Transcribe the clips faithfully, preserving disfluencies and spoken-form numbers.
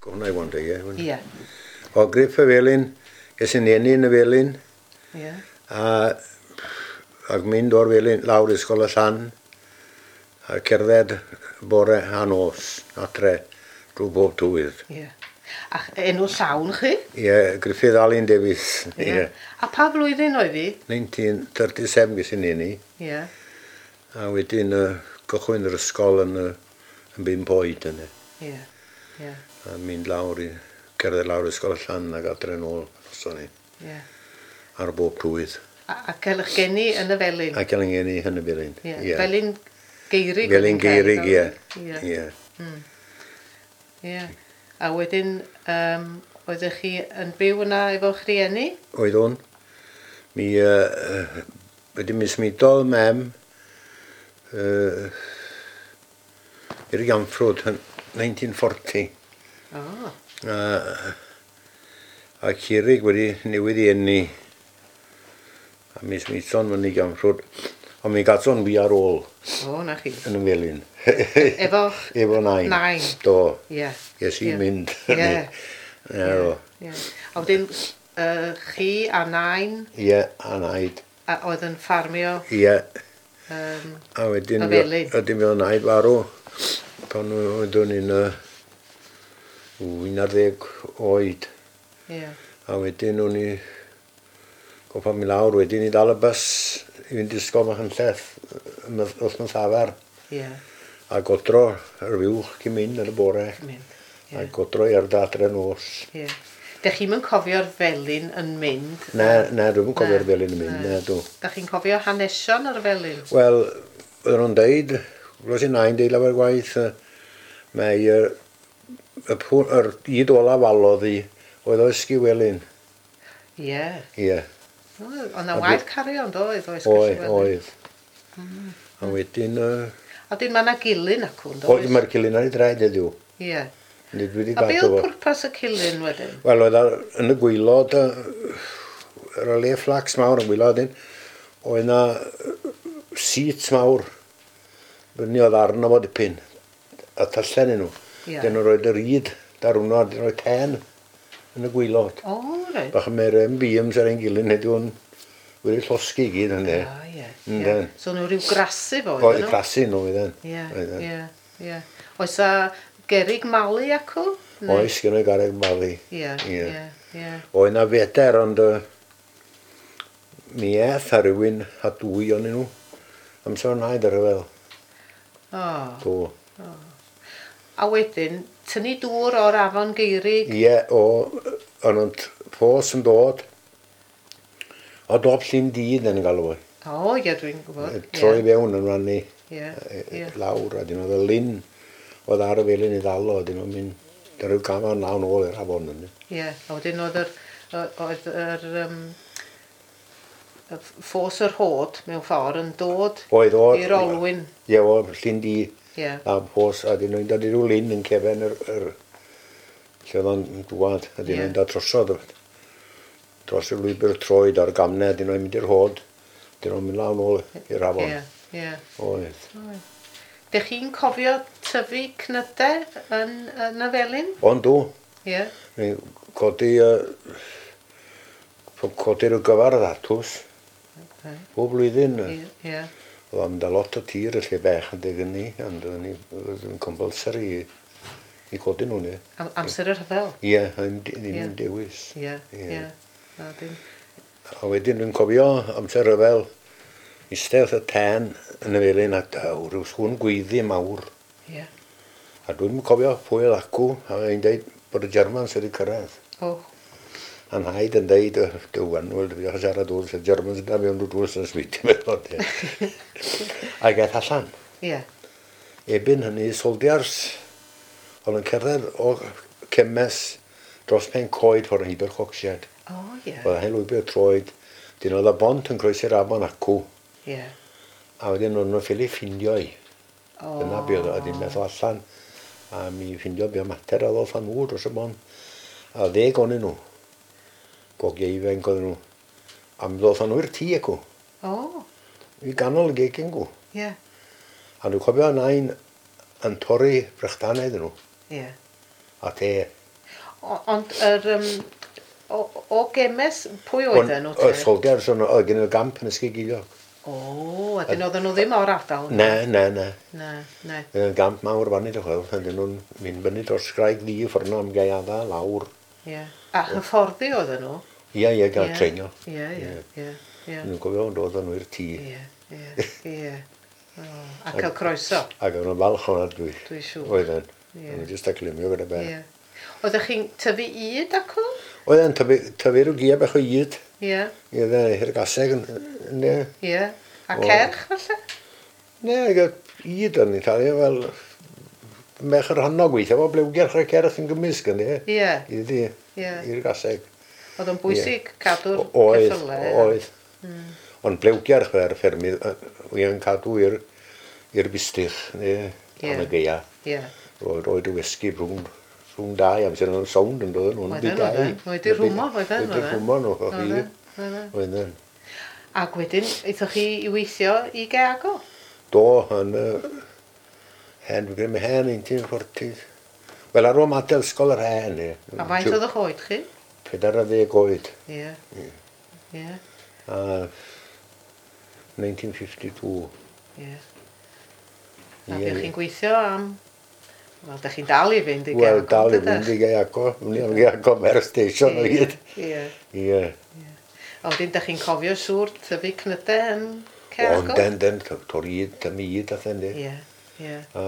Hwna i wanda, ie. Ie. O Griff y Felin, ges i'n eni yn y Felin. Ie. A ac mynd o'r Felin lawr i Ysgol y Llan. A cerdded bore a nos adre drwy bob tywydd. Ie. A enw llawn chi? Ie, Griffith Alun Davies. Ie. A pa flwyddyn oedd hi? nineteen thirty-seven ges i'n eni. Ie. A wedyn uh, cychwyn yr ysgol yn, uh, yn bum oed yna. Ie. Ie. A mynd lawr i cerdded lawr i Ysgol y Llan ac adre nôl noson ni. Ie. Ar bob tywydd. A, a cael eich geni yn y felyn? A cael yn geni yn y Felin. Ie. Ie. Felyn geirig? Felin geirig, ie. Ie. Ie. Mm. Ie. A wedyn, um, oeddech chi yn byw yna efo'ch rhieni? Oedd o'n. Mi, uh, wedi mi smudodd mem uh, i'r Giamffrwd yn nineteen forty. O. Uh, a Curig wedi newid i enni. A mi smudodd yn y Giamffrwd. Ond mi gadzo'n fi ar ôl. O, na chi. Yn y Felin. Efo? Efo nain. Nain. Do. Ie. Ges i Ie. mynd. Ie. Ie. Ie. A wedyn, uh, chi a nain? Ie, a naid. A oedd yn ffarmio? Ie. Um, A wedyn, y Felin? wedyn mi o'n naid farw. Pan oeddwn i'n uh, un ar ddeg oed. Ie. A wedyn o'n i goffa mi lawr wedyn i dal y bus i fynd i ysgol mach yn lleth wythnos afar. Ie. A godro yr fiwch cyn mynd yn y bore. Mynd. A godro i'r dadre nos. Ie. Dych chi'n mynd cofio'r felin yn mynd? Ne, ne, dwi'n cofio'r Felin yn mynd, ne, dw. Dych chi'n cofio hanesion ar y felin? Wel, oedden nhw'n deud, roedd i'n nain deud lawer gwaith, mae y, y, yr gyd ola falodd i oedd o ysgu Welin. Ie. Ie. Ond na waith cario ond oedd o ysgu Oedd, Welin? oedd. A wedyn... A dyn mae yna gilyn acw, ond Oedd mae'r cilyn ar ei draed heddiw. Ie. Nid wedi A be gadw oedd fo. pwrpas y cilyn wedyn? Wel, oedd ar- yn y gwylod, yr o le flax mawr yn gwylod un, oedd yna seats mawr, fyny oedd arno fo dipyn, a tallen nhw. Ie. Dyn nhw roed yr yd, dar hwnnw, a dyn nhw roed ten yn y gwylod. O, reit. Bach yn mae'r M B Ms ar ein gilydd, heddiw yn wedi llosgu i gyd yn de. Ah, ie. Ynden. Ie. So nhw rhyw grasu fo, Oedd ydyn y nhw? clasu nhw, oedden. Ie, Oedden. ie, ie. Oes a gerig malu acw? Neu- Oes, gen i gareg mali. Ie, Ie. ie, ie. Oedd yna feder, ond uh, mi eth a rhywun a dwy o'n nhw. Amser naid ar y fel. O. Do. A wedyn, tynnu dŵr o'r afon geirig? Ie, o, o'n nhw'n ffos yn dod. O dob llun dydd yn galw fo. O, ie, dwi'n gwybod. Troi fewn yn rannu Ie, e- ie. lawr. A dyn oedd y lun oedd ar y felin i ddalo. A dyn nhw'n mynd ar ryw gam o'n lawn ôl i'r afon yna. Ie, a wedyn oedd yr, oedd yr, um, y ffos yr hod mewn ffordd yn dod Oedd o... i'r olwyn. Ie, o llun dydd. Ie, A ffos, a dyn nhw'n dod i ryw lun yn cefn yr... yr lle oedd o'n dwad. A dyn Ie. nhw'n dod drosodd. Dros y lwybr troed ar gamnau. A dyn nhw'n mynd i'r hod. Dyn nhw'n mynd lawn ôl i'r afon. ie, ie. Oedd. Dych chi'n cofio tyfu cnydau yn, yn y felin? Ond dw. Ie. Ni'n codi... Uh, codi'r gyfar ddatws. Okay. Bob blwyddyn. Ie, ie. Oedd am da lot o tir y lle bech yn deg yn ni. Ond oedd ni yn compulsory i, i codi nhw ni. Am, amser yr hyfel? Ie, ddim ddim Ie. yn dewis. Ie, Ie. ie. A dim... A wedyn dwi'n cofio amser rhyfel eistedd y ten yn y felin a daw, rhyw sŵn gweiddi mawr. Ie. A dwi'n cofio pwy oedd acw a mae'n dweud bod y Germans wedi cyrraedd. O, A nhaid yn dweud, dywan, wel, dwi'n ddechrau siarad o'r sy'n Germans yn dweud mewn drws yn smiti meddwl. A gaeth allan. ie. Ebyn hynny, soldiars, oedd yn cerdded o Cemes dros pen coed ffordd yn hyd o'r cocshed. O, ie. Oedd yn lwybr troed. Dyn oedd y bont yn croesi'r afon acw. Ie. A wedyn o'n nhw'n ffili ffindio i. O. Dyna be oedd o, ddim meddwl allan. A mi ffindio be o mater a ddoth fan nhw dros y bon. A ddeg o'n nhw. Gogieifen oedd nhw. A mi ddoth nhw i'r tŷ acw. O, I ganol y gegin gw. ie. A dwi'n cofio nain yn torri brechdannau iddyn nhw. Ie. A te. O- Ond yr... Um, o, o gemes, pwy oedden nhw Y te? soldiers o'n oedd gen y gamp yn ysgigilio. O, a dyn oedden nhw ddim o'r ardal? Ne, ne, ne. Ne, ne. Y gamp mawr fan i ddechrau, ydyn nhw'n mynd fyny dros graig ddi ffwrno am gaiadda lawr. Ie. A hyfforddi oedden nhw? Ie, ie, gael Ie. treinio. Ie, ie, ie. Ie. Nhw'n gofio ond oedden nhw i'r tŷ. Ie, ie, ie. O, a cael croeso, Ac o'n nhw'n falch hwnna dwi. dwi'n siŵr. Oedden. Ie. O'n nhw'n jyst a glimio gyda be. Ie. Oeddech chi'n tyfu yd acw? Oedden tyfu rhyw gia bach o yd. Ie. Ie, dde, hir gaseg yn... Ne, Ie. A O. cerch falle? ne, ag yd yn ei talu fel... Mech yr hannog weithio, fo blewgerch a cerch yn gymysg yn di. Ie. I di, Ie. i'r gaseg. Oedd o'n bwysig cadw'r O- Oedd, ceffylau. oedd. Ond blewgerch fe'r ffermydd, wy'n cadw i'r i'r bistych, ne, am y Ie. geia. Ie. Roedd roed y whisky rhwng, rhwng dau, am sy'n nhw'n sound yn dod nhw'n Oedden, oedden. Oedd i rhwmo, oedden, Oedd i oedden. rhwmo nhw, o chi. Oedden, oedden. Oedden. Ac wedyn, eithaf chi i weithio i Gago? Do, yn y... Hen, dwi'n gwneud hen, nineteen forty. Wel, ar ôl adael ysgol yr hen, ne. A faint oedd eich oed chi? Pedair a ddeg oed. Ie. Ie. A nineteen fifty-two. Ie. A Ie, bych ie. chi'n gweithio am... Wel, da chi'n dal i fynd i Gago. Wel, dal i dydych? fynd i Gaeago. Mwyn am Gaeago mer station o hyd. Ie. Ie. A wedyn, da chi'n cofio siŵr tyfu cnydau yn Ond Gago? den, den, tor hyd, dy myd a then di. Ie. Ie. A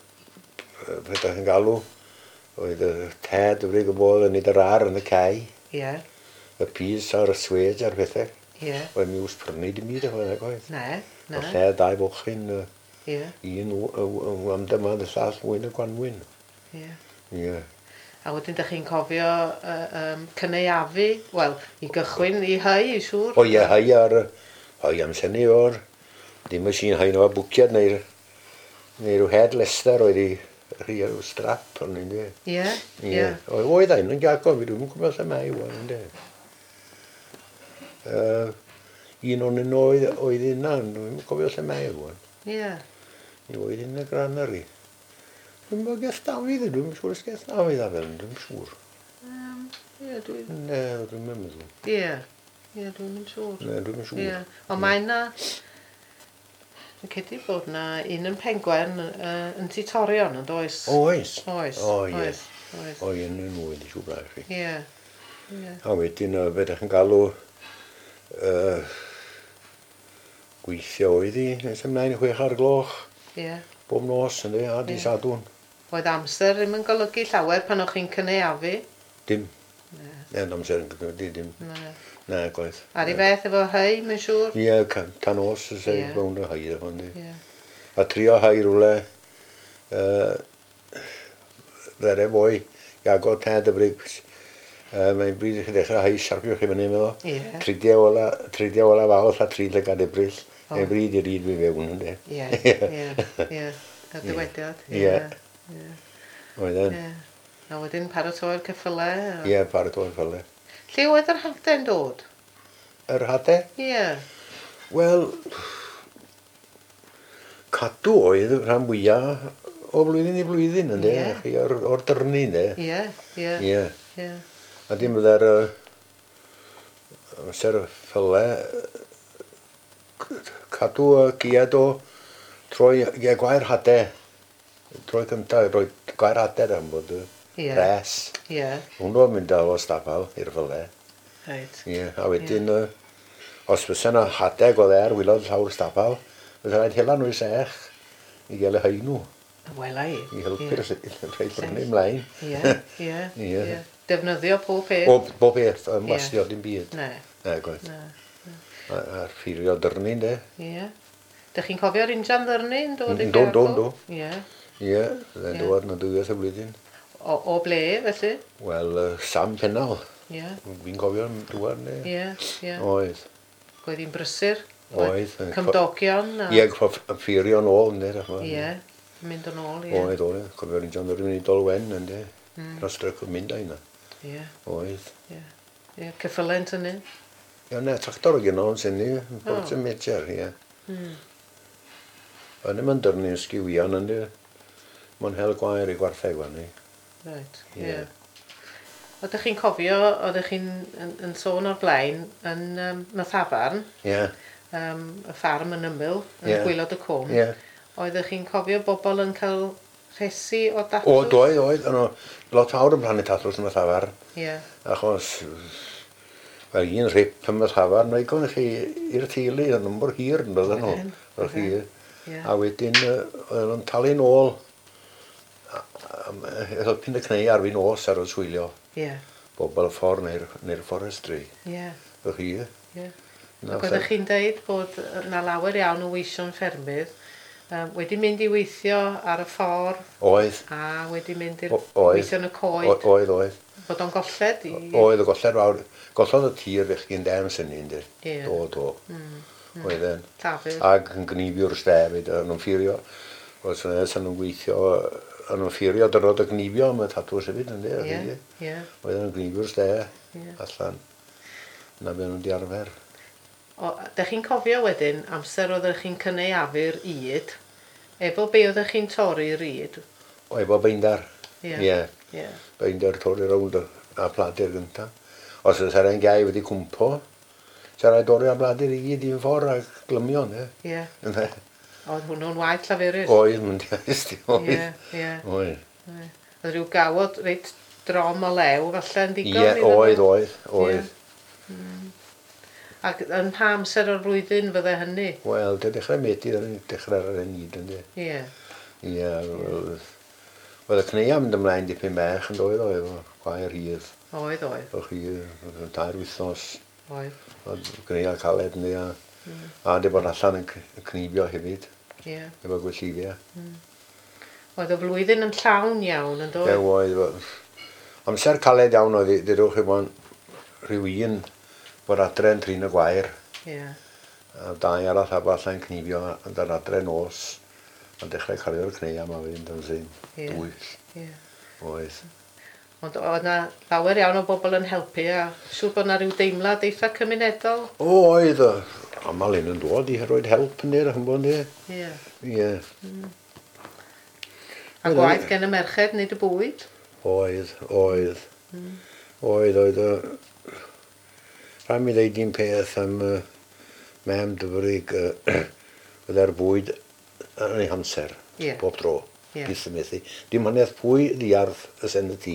beth ydych chi'n galw, oedd y ted y frig o bod yn nid yr ar yn y cae, Ie. y pys a'r swed a'r pethau. Ie. Oedd mi wrth prynu dim byd o hwnna oedd. Ne. O Ne. lle dau bochyn, yy, Ie. un w- w- w- am dyma, y llall mwyn y gwanwyn. Ie. Ie. A wedyn, da chi'n cofio uh, um, cyneuafu, wel, i gychwyn i hau, i siŵr? O ie, hau ar, hau am syni o'r, dim y sy'n hau nhw a bwciad neu, neu rhyw head lester oedd i rhi ar yw strap o'n un di. Ie. Ie. Ie. Oedd oedd ein yn gago, fi dwi'n gwybod lle mae yw yn di. Uh, un o'n un oedd, oedd yna, dwi'n cofio lle mae yw yn. Ie. I oedd yn y granary. Dwi'n gwybod geth Dafydd, dwi'n siŵr ys geth Dafydd a fel, dwi'n siŵr. Um, Ie, dwi'n... Ne, dwi'n meddwl. Ie. Ie, dwi'n mynd siŵr. Ne, dwi'n siŵr. Ie. Ond mae na... Dwi'n cedi bod na un yn Pengwen uh, yn Titorion, yn does? Oes. Oes. O, ie. Oes. Oes. O, un yn mwyn, siŵr braf chi. Ie. Ie. A wedyn, uh, fe ddech chi'n galw uh, gweithio oedd i, nes ymlaen i chwech ar y gloch, Ie. bob nos yn di, a di Ie. sadwn. Oedd amser ddim yn golygu llawer pan o'ch chi'n cyneuafu? Dim. Ne, amser yn gyda di, dim. Ne. Na, gwaith. Ar ei beth efo hau, mae'n siŵr? Ie, ca- tan os ys Ie. eich fewn y haid efo, di. Ie. A trio haid rwle, uh, ddere fwy, iago tad y brig. Uh, Mae'n bryd i chi ddechrau haid siarpio chi fyny efo. Ie. Tridiau ola, tridiau ola fawr a trid le gad ebryll. O. Mae'n bryd i ryd fi fewn yn di. Ie. Ie. Ie. Y dywediad. Ie. Ie. Oedden. Ie. A wedyn paratoi'r ceffylau. a- Ie, paratoi ffyle. Lle oedd yr hadau'n dod? Yr hadau? Ie. Wel, cadw oedd rhan fwyaf o flwyddyn i flwyddyn yn di. Ie. Chi o'r, or dyrnu yn di. Ie. Ie. Ie. Ie. A dim bydda'r uh, amser ffyle cadw y giad o troi ie, gwair hadau. Troi cyntaf, roi gwair hadau am bod y Ie. res. Ie. Hwnnw'n mynd o stafal i'r ffyle. Reit. Ie, a wedyn, uh, os fysa yna hadeg o dder, wylodd llawr stafal, fysa rhaid hela nhw i sech i gael y hau nhw, Wela i. i helpu'r rhaid brynu ymlaen. Ie. Ie. Ie. Ie. Defnyddio pob peth. Bob, bob beth, yn Ie. wastio dim byd. Ne. Na, gwaith. Ne. A- A'r ffirio dyrnu, de. Ie. Dych chi'n cofio'r injan ddyrnu'n dod i Mm, do, do, Gago? do. Ie. Ie, dde'n Ie. dod na dwywaith y blwyddyn. O, o ble, felly? Wel, uh, Sam Pennal, Ie. fi'n cofio yn dŵad, ne. Ie. Ie. Oedd. Oedd hi'n brysur? Oedd. Cymdogion? a- Ie, ffirio nôl, ne. Ie. Mynd yn ôl, ie. Oedd, oedd. Cofio'r un John Dyrwyn i Dolwen, ne. Mm. Dros drych yn mynd aina. Ie. Oedd. Ie. Ie. Cyffylent hynny? Ie, ne, tractor o gynnol yn syni, yn O. bod yn medjar, ie. Mm. Yn ym dyrnu ysgiwion, ynddi. Mae'n hel gwair i gwartheg fan ni. Right. Ie. Ie. Oeddech chi'n cofio, oeddech chi'n yn, yn sôn o'r blaen yn um, Mathafarn, Ie. um, y ffarm yn ymyl, yn Ie. Gwylod y Cwm. Ie. Oeddech chi'n cofio bobl yn cael rhesi o datws? O, doedd, oedd. Yn o, lot awr yn plannu tatws yn Mathafarn. Ie. Achos, wel, un rip yn Mathafarn, neu gwn chi i'r teulu yn ymwyr hir yn dod yn nhw. Oedd chi. A wedyn, oedd nhw'n talu nôl. Helpu'n y cneu ar fi nos ar y swylio. Ie. Bobl y ffordd neu'r neu fforestry. Ie. Oedd chi. Ie. Ac oeddech chi'n dweud bod yna lawer iawn o weision ffermydd um, wedi mynd i weithio ar y ffordd. Oedd. A wedi mynd i'r weithio yn y coed. Oedd, oedd. Bod o'n golled i... Oedd, y golled fawr. Gollodd y tir fech chi'n dem sy'n un, di. Ie. Do, do. Oedd yn. Tafyr. Ac yn gnifiwr stefyd, yn nhw'n ffirio. Os yna, sy'n nhw'n gweithio, yn nhw'n ffirio dyrod y gnifio am y tatws hefyd, ynddi? Ie, ie. Oedd yn gnifiwr stef, allan. Na fe nhw'n diarfer. O, dych chi'n cofio wedyn amser oeddech chi'n cynaeafu'r yd, efo be oeddech chi'n torri'r yd? O, efo beindar. Ie. Ie. Ie. Beindar torri rownd a bladur gynta. Os yna sa'r ein gau wedi cwmpo, sa'r ei dorri a bladur i gyd i'n ffordd a glymion, e? Ie. Oedd hwnnw'n waith llaferus? Oedd, mynd i aist i, oedd. Ie, ie. Oedd. Oedd rhyw gawod reit drom o lew, falle yn digon? Ie, oedd, oedd, oedd. Ac yn pa amser o'r flwyddyn fydde hynny? Wel, dy dechrau medu, dyn ni'n dechrau ar y nid, ynddi. Ie. Ie, oedd y cneu am mynd ymlaen dipyn bech yn doedd oedd, efo gwair hydd. Oedd, oedd. O'ch chi, dair wythnos. Oedd. Oedd cneu a caled ni, a, a di bod allan yn cnifio hefyd. Ie. Efo gwelliddiau. Oedd y flwyddyn yn llawn iawn, yn dod? Ie, oedd. Amser caled iawn oedd, dydwch chi bod rhyw un bod adre yn trin y gwair. Ie. A dau arall a bod allan cnifio yn yr adre nos. A dechrau cario'r cneu am a fynd yn sy'n dwyll. Ie. Oedd. Ond oedd yna lawer iawn o bobl yn helpu a siŵr bod yna rhyw deimlad eitha cymunedol? O, oedd. Amal un yn dod i roed help yn yr hynbon ni. Ie. Ie. A gwaith gen y merched nid y bwyd? Oedd, oedd. Oedd, oedd. Rhaid mi ddeud un peth am mem dyfrig oedd e'r bwyd yn ei hamser. Bob tro. Gys y methu. Dim hynnydd pwy ddiarth ys yn y tŷ.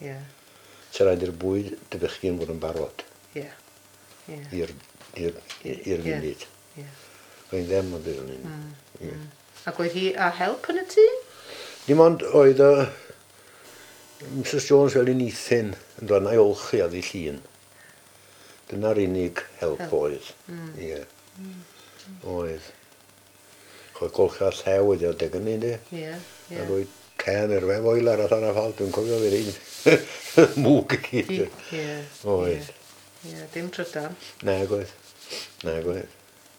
Sa rhaid i'r bwyd dybechgyn bod yn barod. I'r funud. Mae'n ddim o bydd yn un. Ac oedd hi a help yn y tŷ? Dim ond oedd y Mrs Jones fel un eithin yn dod na'i olchi a ddi llun. Dyna'r unig help oedd. Ie. Oedd. Chod golcha llew wedi o deg yn un, di. Ie. A roi ten yr fe foel ar allan a ffalt. Dwi'n cofio fe'r un mwg y gyd. Ie. Oedd. Ie, dim trydan. Nag oedd. Nag oedd.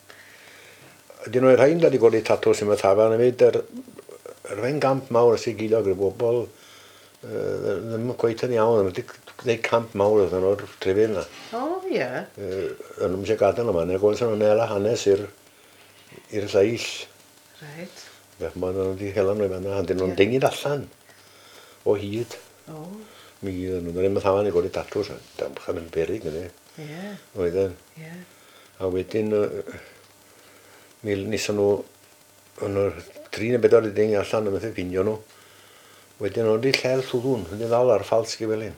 Dyn nhw'n rhaid wedi gwrdd i tatws yn Mathafarn hefyd. Yr fe'n gamp mawr sy'n gilio gyda bobl ddim yn gweith yn iawn. Ddim yn gwneud camp mawr oedd nhw'r trefyn yna. O, ie. Yn nhw'n eisiau gadael yma. Neu gwaith nhw'n nela hanes i'r lleill. Reit. Beth mae nhw'n wedi hela nhw i fanna. Dyn nhw'n dengid allan o hyd. O. Mi nhw'n ddim yn Mathafarn i gwrdd i tatws. Damchan yn berig yna. Ie. Oedd yn. Ie. A wedyn mi nisio nhw yn yr tri neu bedwar i deng allan yn methu ffindio nhw. Wedyn nhw wedi lledd llwddwn, wedi ddal ar ffalt sgifelin.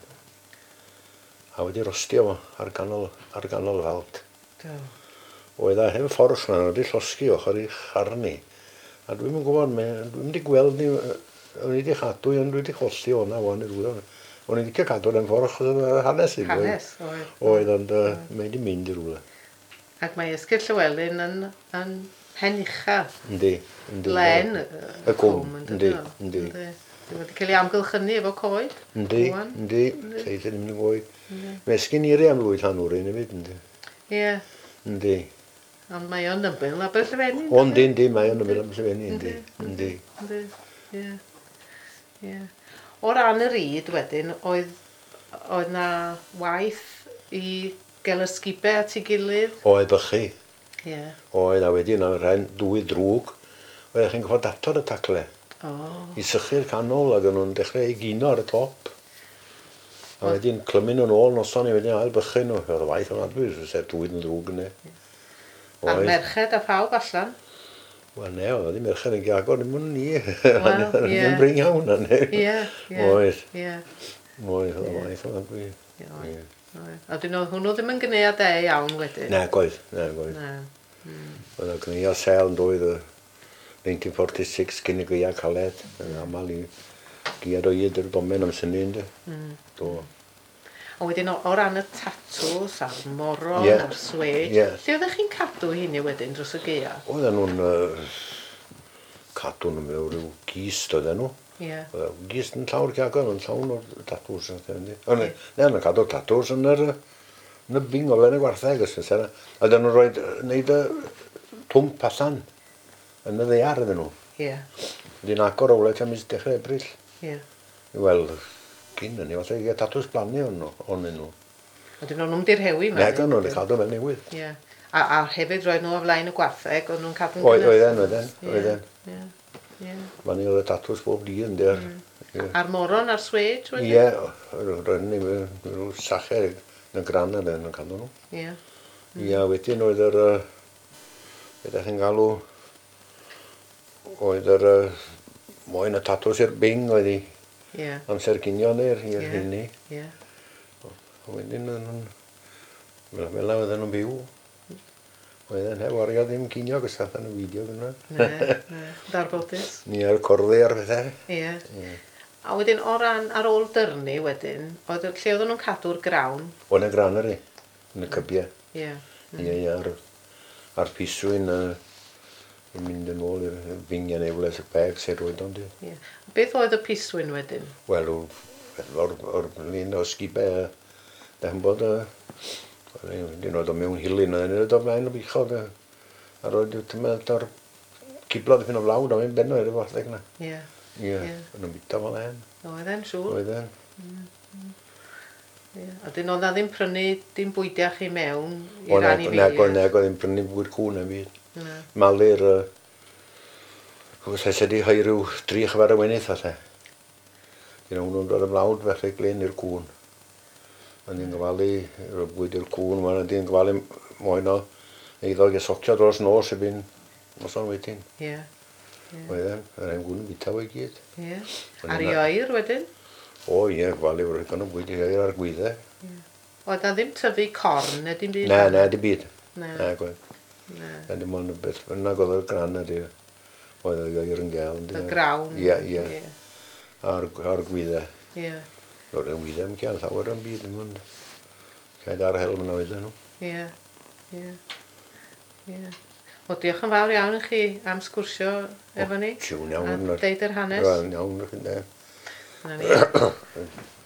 A wedi rostio fo ar ganol, ar ganol falt. Do. Oedd a hef fforch na, wedi llosgi ochr i charni. A dwi'n yn gwybod, dwi'n wedi gweld ni, o'n i wedi chadw, ond dwi wedi cholli o'na o'n i rwyd. O'n i wedi cadw yn fforch hanes i. Hanes, oedd. Oedd, ond mae wedi mynd i rwyd. Ac mae Esgyrn Llywelyn yn, yn hen ucha. Yndi. Len y cwm. Yndi. Yndi. Dwi'n wedi cael ei amgylchynu efo coed. Yndi. Yndi. Seith yn mynd yn coed. Mae esgyn iri am lwyd hanwr un hefyd. Yndi. Ie. Yndi. Ond mae o'n ymbyl a Aberllefenni. Ond yndi, mae o'n ymbyl a Aberllefenni. Yndi. Yndi. Yndi. Ie. Ie. O ran yr yd wedyn, oedd oedd na waith i gael ysgubau at ei gilydd? Oedd bychu. Ie. Oedd, a wedyn o'n rhaid dwy drwg. Oedd chi'n gofod ator y tacle. O. I sychu'r canol ac o'n nhw'n dechrau ei gino ar y top. A wedyn clymu nhw'n ôl noson i wedyn ail bychu nhw. Oedd y waith o'n adwy, sef dwyd yn ddrwg yna. A'r merched a pawb allan? Wel ne, oedd y merched yn gagor, ddim yn ni. Wel, ie. Yn bring iawn yna. Ie, ie. Oedd. Ie. Oedd, oedd y waith o'n adwy. Ie. A dyn nhw hwnnw ddim yn gynnu a de iawn wedyn? Ne, goedd, ne, goedd. Oedd y gynnu a sel yn dwydd y nineteen forty-six cyn y gynnu caled. Yn amal i gyad o hyd yr domen am syni ynddo. Do. A wedyn o, o ran y tatws a'r moron Yeah. a'r swed, Yeah. lle oeddech chi'n cadw hynny wedyn dros y geia? Oedden nhw'n uh, cadw nhw mewn rhyw gist oedden nhw. Ie. Oedd gist yn llawr cagor, yn llawn o'r tatws. Ne, yn cadw'r tatws yn yr yn y bing o fewn y gwartheg. Oedden nhw'n rhoi, wneud y twmp allan yn y ddeiar iddyn nhw. Ie. Wedi'n agor o wle tan mis dechrau Ebrill. Ie. Wel, cyn hynny, falle i tatws blannu o'n nhw. Wedyn o'n nhw'n dirhewi yma? Ne, gan nhw'n cadw fel newydd. Ie. A, a hefyd roedd nhw o flaen y gwartheg, o'n nhw'n cadw'n Oed- Oedden, oedden, oedden. Ie. Ie. Fan ni oedd y tatws bob di yn der. A'r moron a'r swed wedyn? Ie, roedd ni rhyw sacher yn y gran yna yn cadw nhw. Ie. Ia, wedyn oedd yr... Ydych chi'n galw... Oedd yr... Moyn y tatws i'r bing oedd i Ie. amser ginio neu'r i'r Ie. hynny. Ie. Wedyn nhw'n... Fel yna oedden nhw'n byw. Oedden heb wario ddim ginio gysaf yn y fideo yna. Ne, ne. Darbodus. Ni ar corddi ar bethau. Ie. A wedyn o ran ar ôl dyrnu wedyn, oedd, lle oedden nhw'n cadw'r grawn? O'n y granary, yn y cybiau. Ie. Ie, ie, ar, ar piswyn uh, yn mynd yn ôl i'r fingiau neu wles y beg sy'n rwyd o'n di. Ie. Beth oedd y piswyn wedyn? Wel, o'r, o'r lun o sgibau, da hyn bod, dyn oedd o mewn hilyn, oedd yn o flaen o bichod, a roedd o'r ciblodd ffyn o flawd, o'n benno i'r fatheg yna. Ie. Ie, yn o'n bita fel hen. Oedden, siŵr. Oedden. Ie. A dyn oedd na ddim prynu dim bwydiach i mewn i O ran i neg, fi? neg, oedd ddim prynu bwy'r cwn am byd. Na. Malu'r... Chos eisiau di hoi rhyw dri chyfer y wenydd falle. Dyn nhw'n dod y flawd felly glen i'r cwn. Ond ni'n gyfalu rhyw bwyd i'r cwn, mae'n di'n gyfalu moyn o eiddo gesocio dros nos y byn noson wedyn. Ie. Oedden, yr ein gwn yn bita fo i gyd. Ie. Ar i oer wedyn? O ie, gyfalu o'r egon o bwyd i hoi ar gwyddau. Oedd na ddim tyfu corn neu dim byd? Ne, ne, di byd. Ne. Ne, gwaith. Ne. Ne, dim ond beth bynnag oedd y gran ydy. Oedd y gair yn gael. Y grawn? Ie, ie. Ar, ar gwyddau. Ie. Roedd yn wyddau yn cael llawer yn byd. Dim ond cael ar helm yn oedden nhw. Ie. Ie. Ie. O, diolch yn fawr iawn i chi am sgwrsio efo ni. Tiwn iawn. A deud yr hanes. Wel, iawn. Na ni.